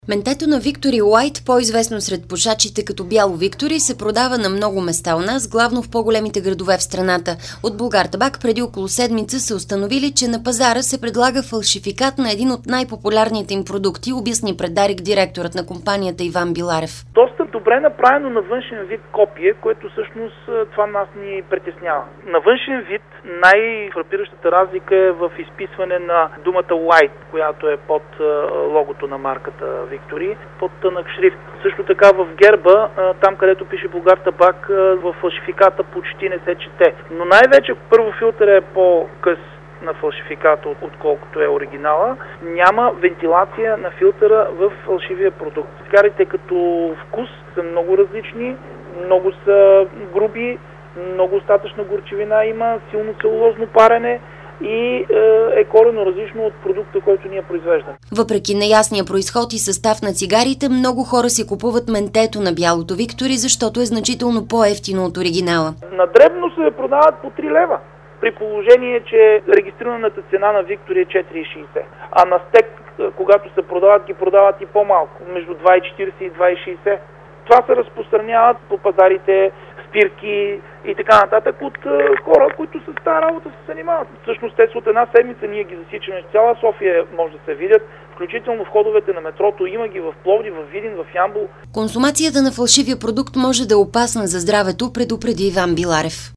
Ментето на Victory Light, по-известно сред пушачите като бяло Victory, се продава на много места у нас, главно в по-големите градове в страната. От Булгартабак преди около седмица са установили, че на пазара се предлага фалшификат на един от най-популярните им продукти, обясни пред Дарик директорът на компанията Иван Биларев. Доста добре направено на външен вид копие, което всъщност това нас ни притеснява. На външен вид най-фрапиращата разлика е в изписване на думата Light, която е под логото на марката Victory, под тънък шрифт. Също така в герба, там където пише Булгартабак, в фалшификата почти не се чете. Но най-вече първо филтър е по-къс на фалшификата, отколкото е оригинала. Няма вентилация на филтъра в фалшивия продукт. Цигарите като вкус са много различни, много са груби, много остатъчна горчивина има, силно целулозно парене и е коренно различно от продукта, който ние произвеждаме. Въпреки неясния произход и състав на цигарите, много хора си купуват ментето на бялото Victory, защото е значително по-евтино от оригинала. На дребно се продават по 3 лева, при положение, че регистрираната цена на Victory е 4,60. А на стек, когато се продават, ги продават и по-малко, между 2,40 и 2,60. Това се разпространяват по пазарите, спирки и така нататък от хора, които с тази работа се занимават. Всъщност те от една седмица ние ги засичаме. Цяла София може да се видят, включително в ходовете на метрото. Има ги в Пловдив, в Видин, в Ямбол. Консумацията на фалшивия продукт може да е опасна за здравето, предупреди Иван Биларев.